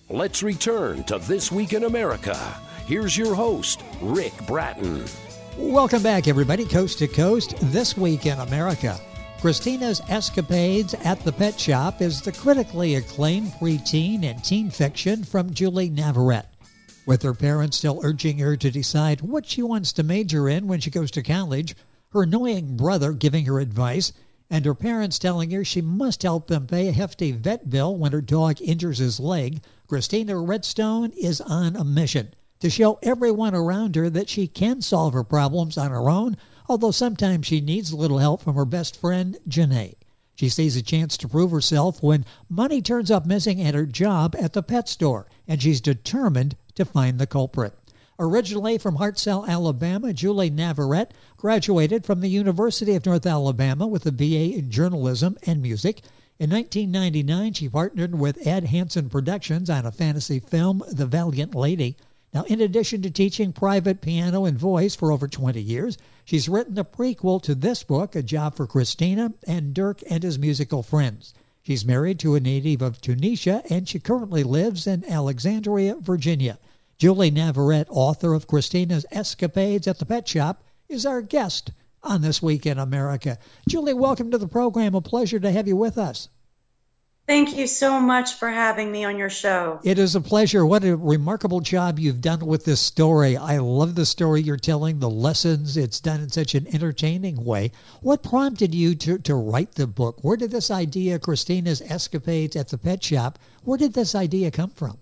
Let's return to This Week in America. Here's your host, Rick Bratton. Welcome back, everybody, coast to coast. This Week in America. Christina's Escapades at the Pet Shop is the critically acclaimed preteen and teen fiction from Julie Navarrete. With her parents still urging her to decide what she wants to major in when she goes to college, her annoying brother giving her advice, and her parents telling her she must help them pay a hefty vet bill when her dog injures his leg, Christina Redstone is on a mission to show everyone around her that she can solve her problems on her own, although sometimes she needs a little help from her best friend, Janae. She sees a chance to prove herself when money turns up missing at her job at the pet store, and she's determined to find the culprit. Originally from Hartselle, Alabama, Julie Navarrete graduated from the University of North Alabama with a BA in journalism and music. In 1999, she partnered with Ed Hansen Productions on a fantasy film, The Valiant Lady. Now, in addition to teaching private piano and voice for over 20 years, she's written a prequel to this book, A Job for Christina, and Dirk and His Musical Friends. She's married to a native of Tunisia, and she currently lives in Alexandria, Virginia. Julie Navarrete, author of Christina's Escapades at the Pet Shop, is our guest on This Week in America. Julie, welcome to the program. A pleasure to have you with us. Thank you so much for having me on your show. It is a pleasure. What a remarkable job you've done with this story. I love the story you're telling, the lessons. It's done in such an entertaining way. What prompted you to write the book? Where did this idea, Christina's Escapades at the Pet Shop, where did this idea come from?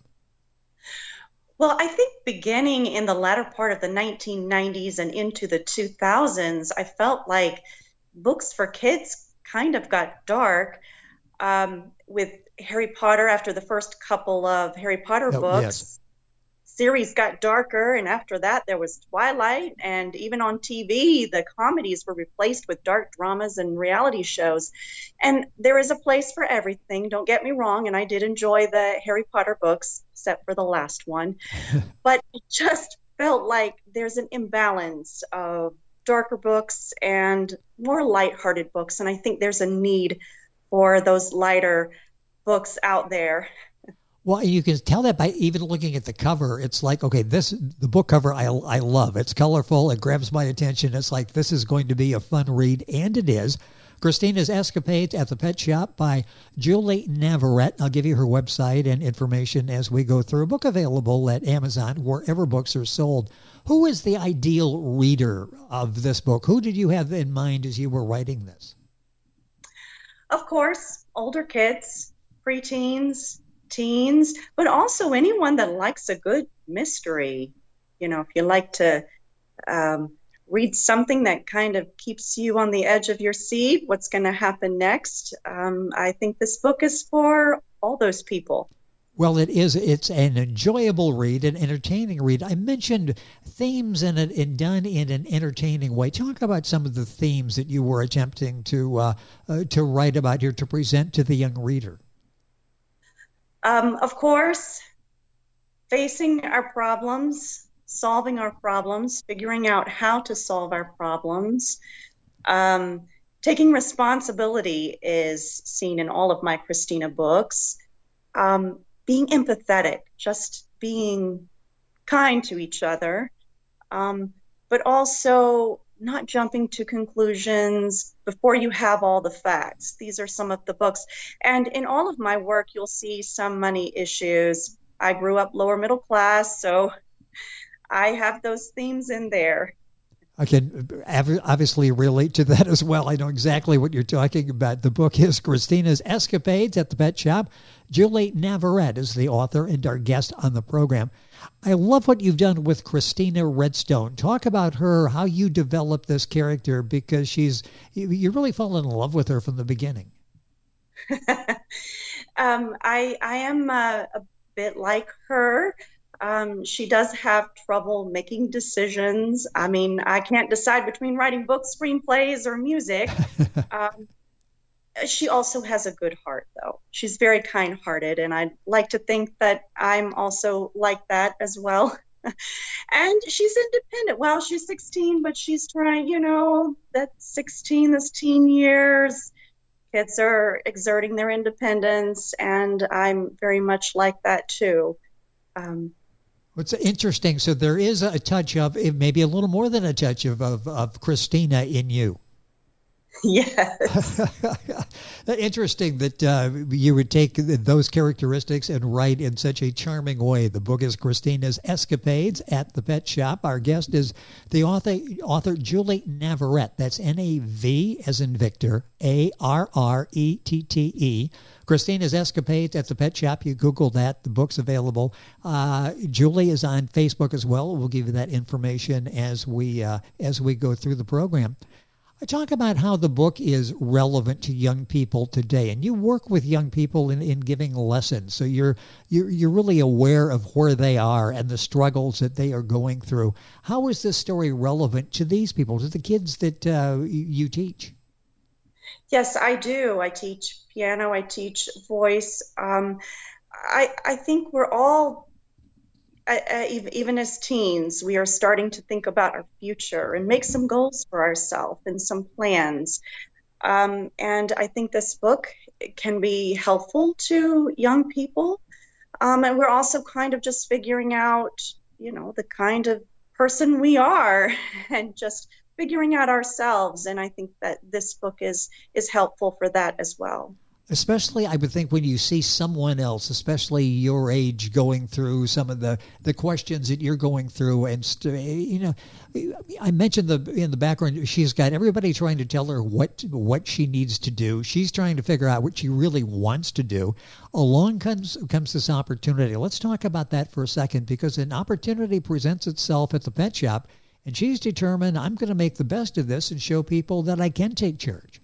Well, I think beginning in the latter part of the 1990s and into the 2000s, I felt like books for kids kind of got dark. With Harry Potter, after the first couple of Harry Potter books, yes. Series got darker, and after that there was Twilight, and even on TV the comedies were replaced with dark dramas and reality shows. And there is a place for everything, don't get me wrong, and I did enjoy the Harry Potter books except for the last one. But it just felt like there's an imbalance of darker books and more lighthearted books, and I think there's a need for those lighter books out there. Well, you can tell that by even looking at the cover. It's like, okay, the book cover I love. It's colorful. It grabs my attention. It's like, this is going to be a fun read, and it is. Christina's Escapades at the Pet Shop by Julie Navarrete. I'll give you her website and information as we go through. A book available at Amazon, wherever books are sold. Who is the ideal reader of this book? Who did you have in mind as you were writing this? Of course, older kids, preteens, teens, but also anyone that likes a good mystery. You know, if you like to read something that kind of keeps you on the edge of your seat, what's going to happen next, I think this book is for all those people. Well, it is. It's an enjoyable read, an entertaining read. I mentioned themes in it and done in an entertaining way. Talk about some of the themes that you were attempting to write about here, to present to the young reader. Of course, facing our problems, solving our problems, figuring out how to solve our problems. Taking responsibility is seen in all of my Christina books. Being empathetic, just being kind to each other, but also not jumping to conclusions before you have all the facts. These are some of the books. And in all of my work, you'll see some money issues. I grew up lower middle class, so I have those themes in there. I can obviously relate to that as well. I know exactly what you're talking about. The book is Christina's Escapades at the Pet Shop. Julie Navarrete is the author and our guest on the program. I love what you've done with Christina Redstone. Talk about her, how you developed this character, because you really fall in love with her from the beginning. I am a bit like her. She does have trouble making decisions. I mean, I can't decide between writing books, screenplays, or music. She also has a good heart, though. She's very kind-hearted, and I'd like to think that I'm also like that as well. And she's independent. Well, she's 16, but she's trying, that 16, those teen years kids are exerting their independence, and I'm very much like that too. It's interesting. So there is a touch of, maybe a little more than a touch of Christina in you. Yes. Interesting that you would take those characteristics and write in such a charming way. The book is Christina's Escapades at the Pet Shop. Our guest is the author Julie Navarrete. That's N-A-V as in Victor, A-R-R-E-T-T-E. Christina's Escapades at the Pet Shop. You Google that. The book's available. Julie is on Facebook as well. We'll give you that information as we go through the program. I talk about how the book is relevant to young people today, and you work with young people in giving lessons. So you're really aware of where they are and the struggles that they are going through. How is this story relevant to these people, to the kids that you teach? Yes, I do. I teach piano. I teach voice. I think we're all, even as teens, we are starting to think about our future and make some goals for ourselves and some plans. And I think this book can be helpful to young people. And we're also kind of just figuring out, the kind of person we are and just figuring out ourselves. And I think that this book is helpful for that as well. Especially, I would think, when you see someone else, especially your age, going through some of the questions that you're going through. And, I mentioned in the background, she's got everybody trying to tell her what she needs to do. She's trying to figure out what she really wants to do. Along comes this opportunity. Let's talk about that for a second, because an opportunity presents itself at the pet shop, and she's determined, I'm going to make the best of this and show people that I can take charge.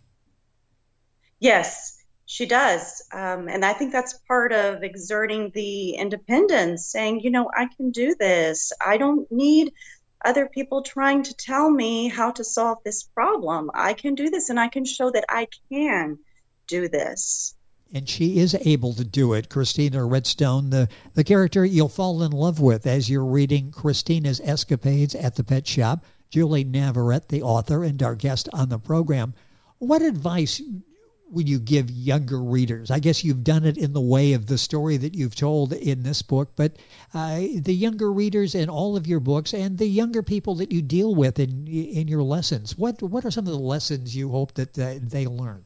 Yes. She does. And I think that's part of exerting the independence, saying, I can do this. I don't need other people trying to tell me how to solve this problem. I can do this, and I can show that I can do this. And she is able to do it. Christina Redstone, the character you'll fall in love with as you're reading Christina's Escapades at the Pet Shop. Julie Navarrete, the author and our guest on the program. What advice would you give younger readers? I guess you've done it in the way of the story that you've told in this book, but the younger readers in all of your books and the younger people that you deal with in your lessons, what are some of the lessons you hope that they learn?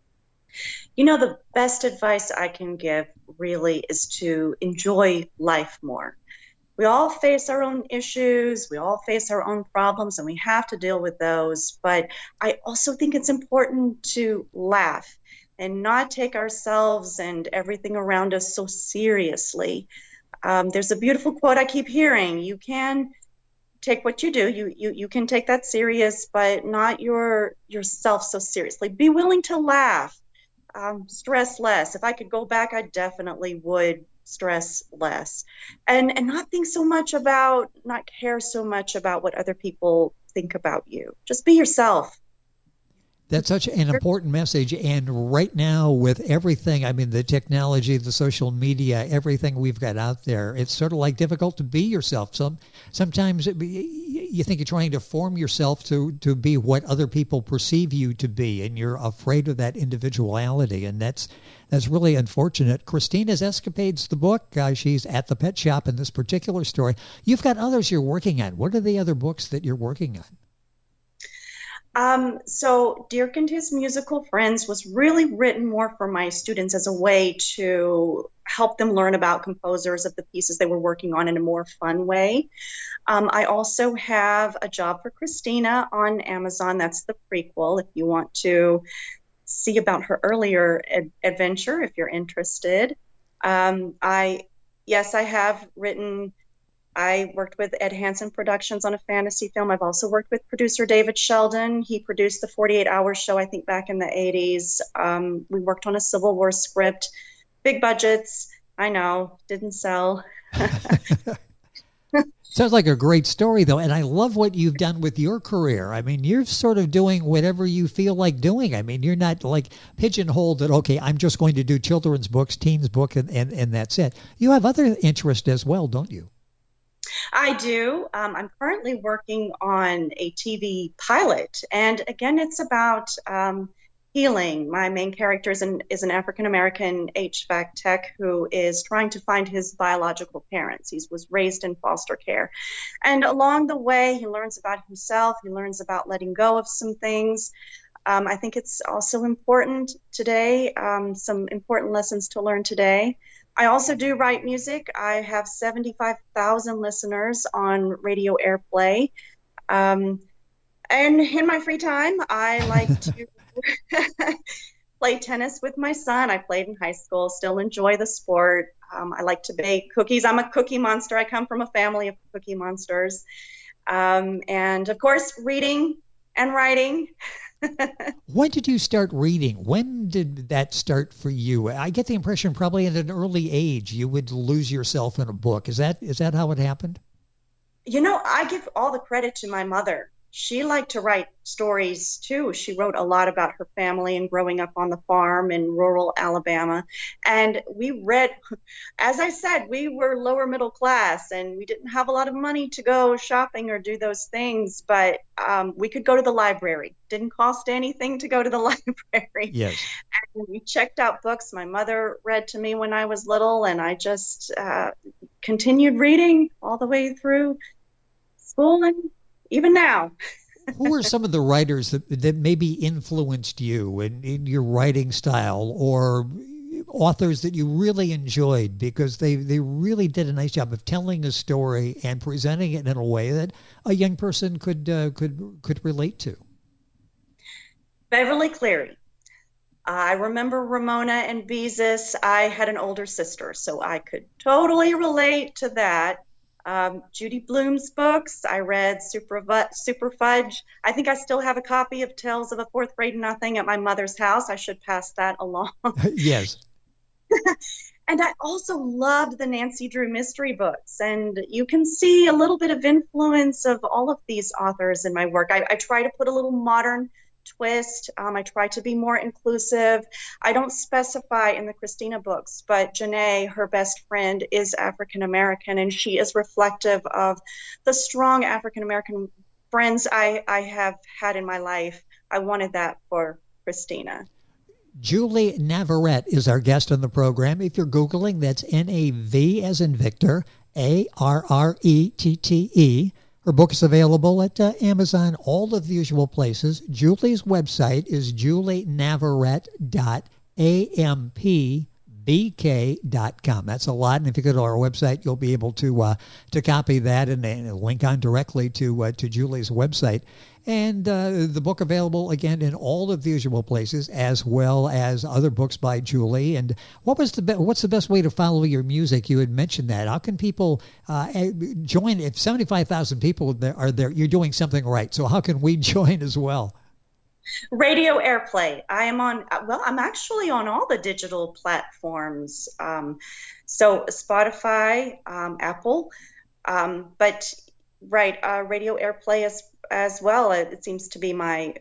The best advice I can give really is to enjoy life more. We all face our own issues, we all face our own problems, and we have to deal with those. But I also think it's important to laugh and not take ourselves and everything around us so seriously. There's a beautiful quote I keep hearing: you can take what you do, you can take that serious, but not yourself so seriously. Be willing to laugh, stress less. If I could go back, I definitely would stress less, and not care so much about what other people think about you. Just be yourself. That's such an important message. And right now, with everything, the technology, the social media, everything we've got out there, it's sort of like difficult to be yourself. Sometimes you think you're trying to form yourself to be what other people perceive you to be, and you're afraid of that individuality, and that's really unfortunate. Christina's Escapades, the book, she's at the pet shop in this particular story. You've got others you're working on. What are the other books that you're working on? So Dirk and His Musical Friends was really written more for my students as a way to help them learn about composers of the pieces they were working on in a more fun way. I also have A Job for Christina on Amazon. That's the prequel if you want to see about her earlier adventure, if you're interested. I have written. I worked with Ed Hansen Productions on a fantasy film. I've also worked with producer David Sheldon. He produced the 48 Hours show, I think, back in the 80s. We worked on a Civil War script. Big budgets. I know. Didn't sell. Sounds like a great story, though. And I love what you've done with your career. You're sort of doing whatever you feel like doing. You're not like pigeonholed that, okay, I'm just going to do children's books, teens book, and that's it. You have other interests as well, don't you? I do. I'm currently working on a TV pilot. And again, it's about healing. My main character is an African-American HVAC tech who is trying to find his biological parents. He was raised in foster care. And along the way, he learns about himself. He learns about letting go of some things. I think it's also important today, some important lessons to learn today. I also do write music. I have 75,000 listeners on Radio Airplay. And in my free time, I like to play tennis with my son. I played in high school, still enjoy the sport. I like to bake cookies. I'm a cookie monster. I come from a family of cookie monsters. And of course, reading and writing. When did you start reading? When did that start for you? I get the impression probably at an early age you would lose yourself in a book. Is that how it happened? I give all the credit to my mother. She liked to write stories too. She wrote a lot about her family and growing up on the farm in rural Alabama. And we read, as I said, we were lower middle class and we didn't have a lot of money to go shopping or do those things, but we could go to the library. Didn't cost anything to go to the library. Yes. And we checked out books. My mother read to me when I was little, and I just continued reading all the way through school and even now. Who are some of the writers that maybe influenced you in your writing style, or authors that you really enjoyed because they really did a nice job of telling a story and presenting it in a way that a young person could relate to? Beverly Cleary. I remember Ramona and Beezus. I had an older sister, so I could totally relate to that. Judy Blume's books. I read Super Fudge. I think I still have a copy of Tales of a Fourth Grade Nothing at my mother's house. I should pass that along. Yes. And I also loved the Nancy Drew mystery books. And you can see a little bit of influence of all of these authors in my work. I try to put a little modern twist. I try to be more inclusive. I don't specify in the Christina books, but Janae, her best friend, is African American, and she is reflective of the strong African American friends I have had in my life. I wanted that for Christina. Julie Navarrete is our guest on the program. If you're Googling, that's N-A-V as in Victor, A-R-R-E-T-T-E. Her book is available at Amazon, all of the usual places. Julie's website is julienavarrete.ampbk.com. That's a lot, and if you go to our website, you'll be able to copy that and link on directly to Julie's website. And the book available, again, in all of the usual places, as well as other books by Julie. And what's the best way to follow your music? You had mentioned that. How can people join? If 75,000 people are there, you're doing something right. So how can we join as well? Radio Airplay. I'm actually on all the digital platforms. So Spotify, Apple, but Radio Airplay as well. It seems to be I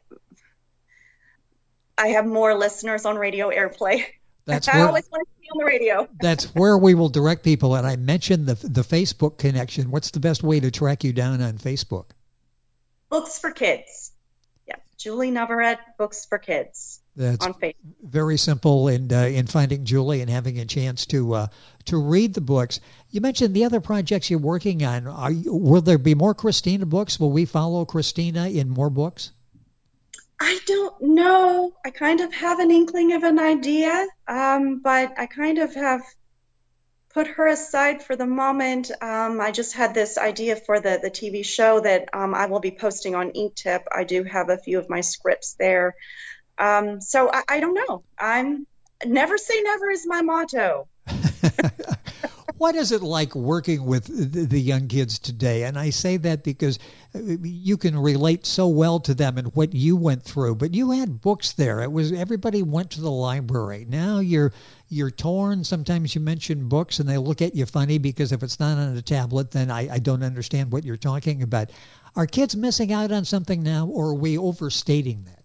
have more listeners on Radio Airplay. I always want to be on the radio. That's where we will direct people. And I mentioned the Facebook connection. What's the best way to track you down on Facebook? Books for Kids. Yeah, Julie Navarrete, Books for Kids. That's on Facebook. Very simple, and in finding Julie and having a chance to read the books. You mentioned the other projects you're working on. Will there be more Christina books? Will we follow Christina in more books? I don't know. I kind of have an inkling of an idea, but I kind of have put her aside for the moment. I just had this idea for the TV show that I will be posting on Inktip. I do have a few of my scripts there. So I don't know. Never say never is my motto. What is it like working with the young kids today? And I say that because you can relate so well to them and what you went through. But you had books there. Everybody went to the library. Now you're torn. Sometimes you mention books and they look at you funny because if it's not on a tablet, then I don't understand what you're talking about. Are kids missing out on something now, or are we overstating that?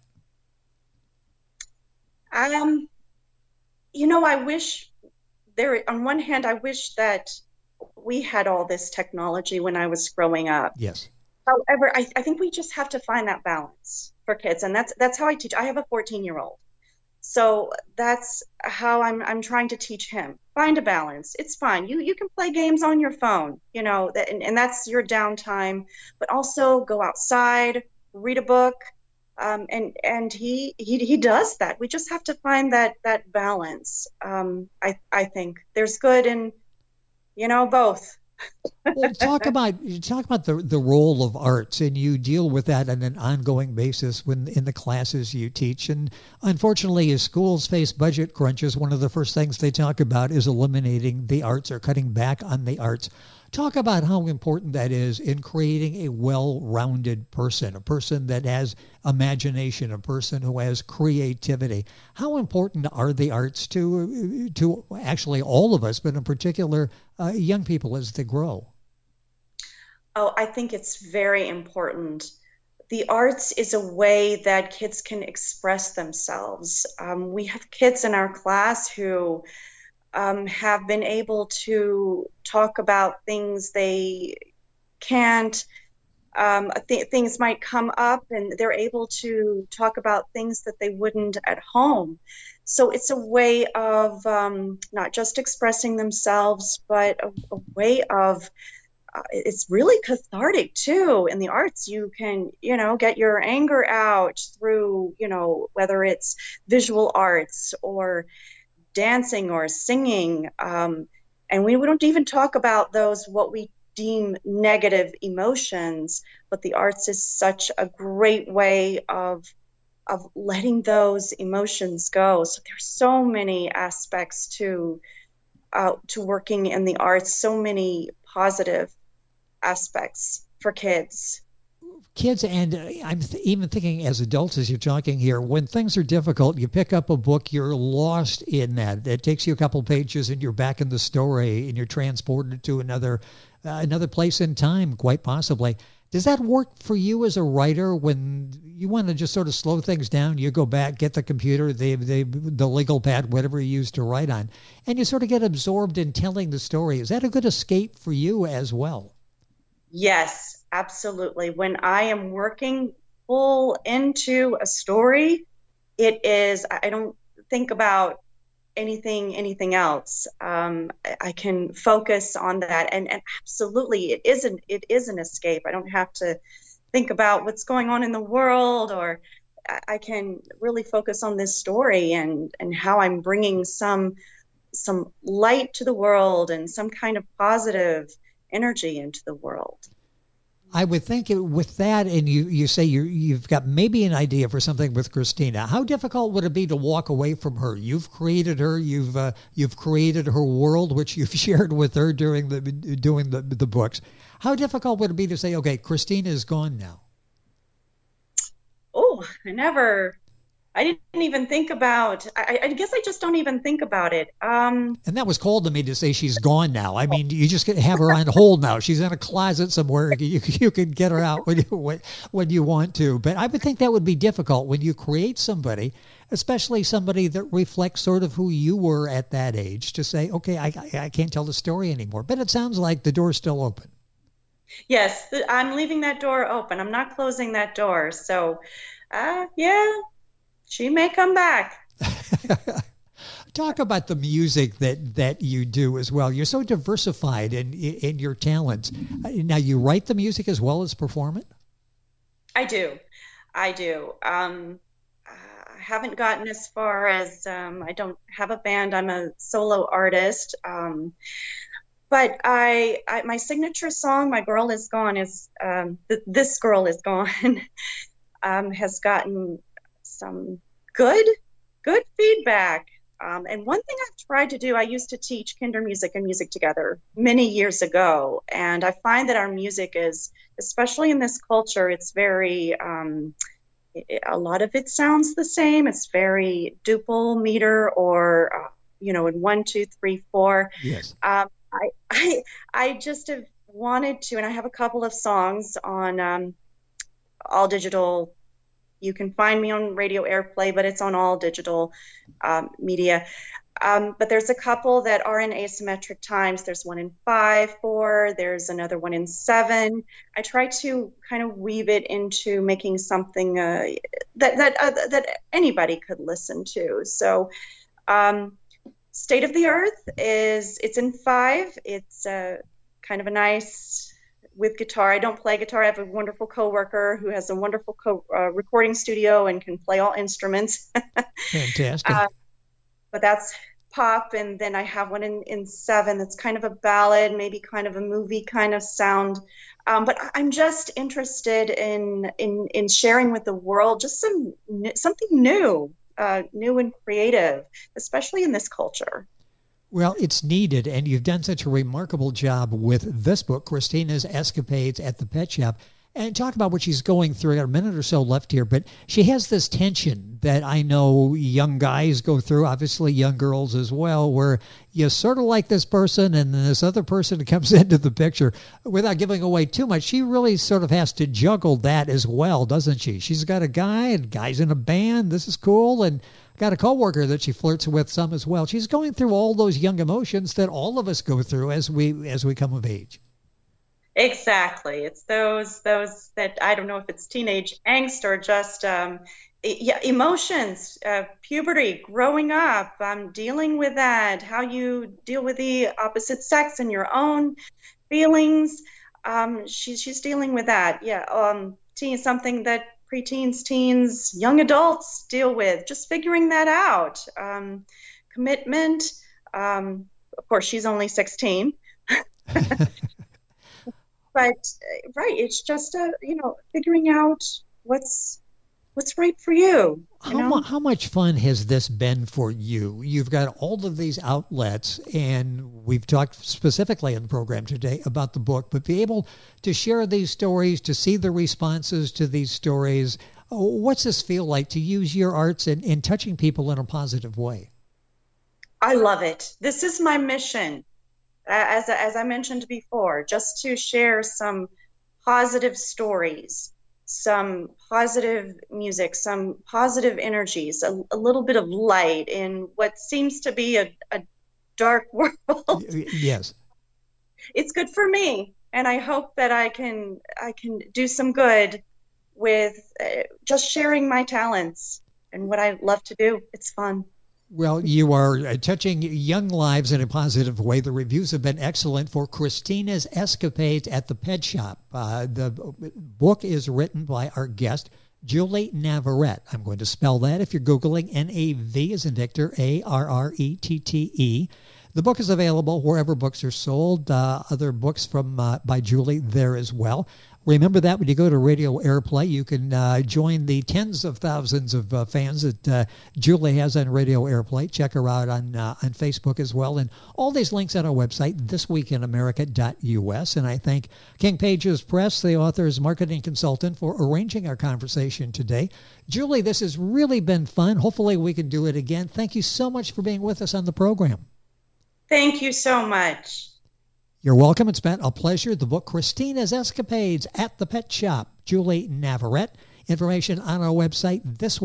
I wish on one hand, I wish that we had all this technology when I was growing up. Yes. However, I think we just have to find that balance for kids. And that's how I teach. I have a 14-year-old. So that's how I'm trying to teach him. Find a balance. It's fine. You can play games on your phone, and that's your downtime, but also go outside, read a book. And he does that. We just have to find that balance. I think there's good in, both. Well, talk about the role of arts, and you deal with that on an ongoing basis when in the classes you teach. And unfortunately, as schools face budget crunches, one of the first things they talk about is eliminating the arts or cutting back on the arts. Talk about how important that is in creating a well-rounded person, a person that has imagination, a person who has creativity. How important are the arts to actually all of us, but in particular young people as they grow? Oh, I think it's very important. The arts is a way that kids can express themselves. We have kids in our class who have been able to talk about things they can't. Things might come up, and they're able to talk about things that they wouldn't at home. So it's a way of not just expressing themselves, but a way of it's really cathartic too. In the arts, you can, get your anger out through, whether it's visual arts or dancing or singing. And we don't even talk about those, what we deem negative emotions, but the arts is such a great way of letting those emotions go. So there's so many aspects to working in the arts, so many positive aspects for kids. And I'm even thinking as adults, as you're talking here, when things are difficult, you pick up a book, you're lost in that. It takes you a couple pages and you're back in the story and you're transported to another place in time, quite possibly. Does that work for you as a writer when you want to just sort of slow things down? You go back, get the computer, the legal pad, whatever you use to write on, and you sort of get absorbed in telling the story. Is that a good escape for you as well? Yes, absolutely. When I am working full into a story, it is, I don't think about anything else. I can focus on that. And absolutely, it is an escape. I don't have to think about what's going on in the world, or I can really focus on this story and how I'm bringing some light to the world and some kind of positive energy into the world. I would think with that, and you say you've got maybe an idea for something with Christina. How difficult would it be to walk away from her? You've created her. You've created her world, which you've shared with her doing the books. How difficult would it be to say, okay, Christina is gone now? Oh, I didn't even think about, I guess I just don't even think about it. And that was cold to me to say she's gone now. I mean, you just have her on hold now. She's in a closet somewhere. You can get her out when you want to. But I would think that would be difficult when you create somebody, especially somebody that reflects sort of who you were at that age, to say, okay, I can't tell the story anymore. But it sounds like the door's still open. Yes, I'm leaving that door open. I'm not closing that door. So, yeah. She may come back. Talk about the music that you do as well. You're so diversified in your talents. Now, you write the music as well as perform it? I do. I haven't gotten as far as, I don't have a band. I'm a solo artist. But my signature song, My Girl Is Gone, is This Girl Is Gone, has gotten some good feedback. And one thing I've tried to do, I used to teach kinder music and music together many years ago. And I find that our music is, especially in this culture, it's very, a lot of it sounds the same. It's very duple meter or, in 1, 2, 3, 4. Yes. I just have wanted to, and I have a couple of songs on all digital. You can find me on Radio Airplay, but it's on all digital media. But there's a couple that are in asymmetric times. There's one in 5/4. There's another one in 7. I try to kind of weave it into making something that anybody could listen to. So, State of the Earth it's in 5. It's kind of a nice with guitar. I don't play guitar. I have a wonderful coworker who has a wonderful recording studio and can play all instruments. Fantastic. But that's pop, and then I have one in 7 that's kind of a ballad, maybe kind of a movie kind of sound. But I'm just interested in sharing with the world just something new and creative, especially in this culture. Well, it's needed, and you've done such a remarkable job with this book, Christina's Escapades at the Pet Shop. And talk about what she's going through. I got a minute or so left here, but she has this tension that I know young guys go through, obviously young girls as well, where you sort of like this person and then this other person comes into the picture. Without giving away too much, she really sort of has to juggle that as well, doesn't she? She's got a guy, and guy's in a band. This is cool. And got a coworker that she flirts with some as well. She's going through all those young emotions that all of us go through as we come of age. Exactly. It's those that I don't know if it's teenage angst or just emotions, puberty, growing up, dealing with that, how you deal with the opposite sex and your own feelings. She's dealing with that. Yeah. Something that preteens, teens, young adults deal with, just figuring that out. Commitment. Of course, she's only 16. But right, it's just figuring out what's right for you. How much fun has this been for you? You've got all of these outlets, and we've talked specifically in the program today about the book, but be able to share these stories, to see the responses to these stories. What's this feel like to use your arts in touching people in a positive way? I love it. This is my mission. As I mentioned before, just to share some positive stories, some positive music, some positive energies, a little bit of light in what seems to be a dark world. Yes. It's good for me, and I hope that I can do some good with just sharing my talents and what I love to do. It's fun. Well, you are touching young lives in a positive way. The reviews have been excellent for Christina's Escapades at the Pet Shop. The book is written by our guest, Julie Navarrete. I'm going to spell that if you're Googling. N-A-V as in Victor, A-R-R-E-T-T-E. The book is available wherever books are sold. Other books from by Julie there as well. Remember that when you go to Radio Airplay, you can join the tens of thousands of fans that Julie has on Radio Airplay. Check her out on Facebook as well. And all these links on our website, thisweekinamerica.us. And I thank King Pages Press, the author's marketing consultant, for arranging our conversation today. Julie, this has really been fun. Hopefully we can do it again. Thank you so much for being with us on the program. Thank you so much. You're welcome. It's been a pleasure. The book, Christina's Escapades at the Pet Shop, Julie Navarrete. Information on our website,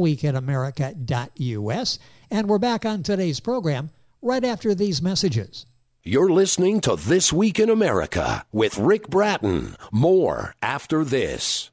thisweekinamerica.us. And we're back on today's program right after these messages. You're listening to This Week in America with Rick Bratton. More after this.